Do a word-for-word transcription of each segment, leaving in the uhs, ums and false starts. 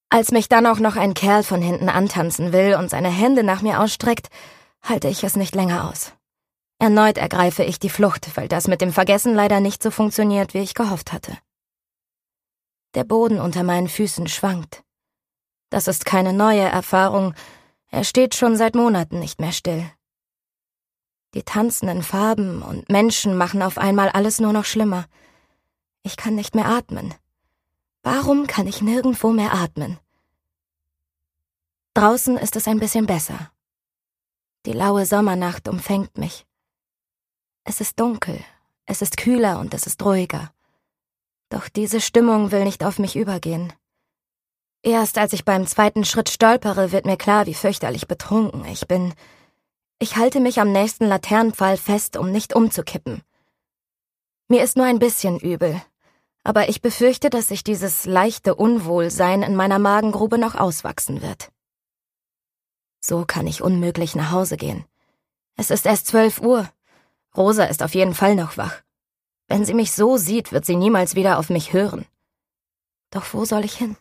Als mich dann auch noch ein Kerl von hinten antanzen will und seine Hände nach mir ausstreckt, halte ich es nicht länger aus. Erneut ergreife ich die Flucht, weil das mit dem Vergessen leider nicht so funktioniert, wie ich gehofft hatte. Der Boden unter meinen Füßen schwankt. Das ist keine neue Erfahrung, er steht schon seit Monaten nicht mehr still. Die tanzenden Farben und Menschen machen auf einmal alles nur noch schlimmer. Ich kann nicht mehr atmen. Warum kann ich nirgendwo mehr atmen? Draußen ist es ein bisschen besser. Die laue Sommernacht umfängt mich. Es ist dunkel, es ist kühler und es ist ruhiger. Doch diese Stimmung will nicht auf mich übergehen. Erst als ich beim zweiten Schritt stolpere, wird mir klar, wie fürchterlich betrunken ich bin. Ich halte mich am nächsten Laternenpfahl fest, um nicht umzukippen. Mir ist nur ein bisschen übel, aber ich befürchte, dass sich dieses leichte Unwohlsein in meiner Magengrube noch auswachsen wird. So kann ich unmöglich nach Hause gehen. Es ist erst zwölf Uhr. Rosa ist auf jeden Fall noch wach. Wenn sie mich so sieht, wird sie niemals wieder auf mich hören. Doch wo soll ich hin?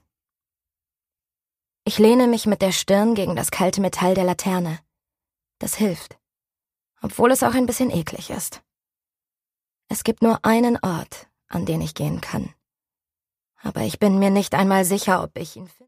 Ich lehne mich mit der Stirn gegen das kalte Metall der Laterne. Das hilft, obwohl es auch ein bisschen eklig ist. Es gibt nur einen Ort, an den ich gehen kann. Aber ich bin mir nicht einmal sicher, ob ich ihn finde.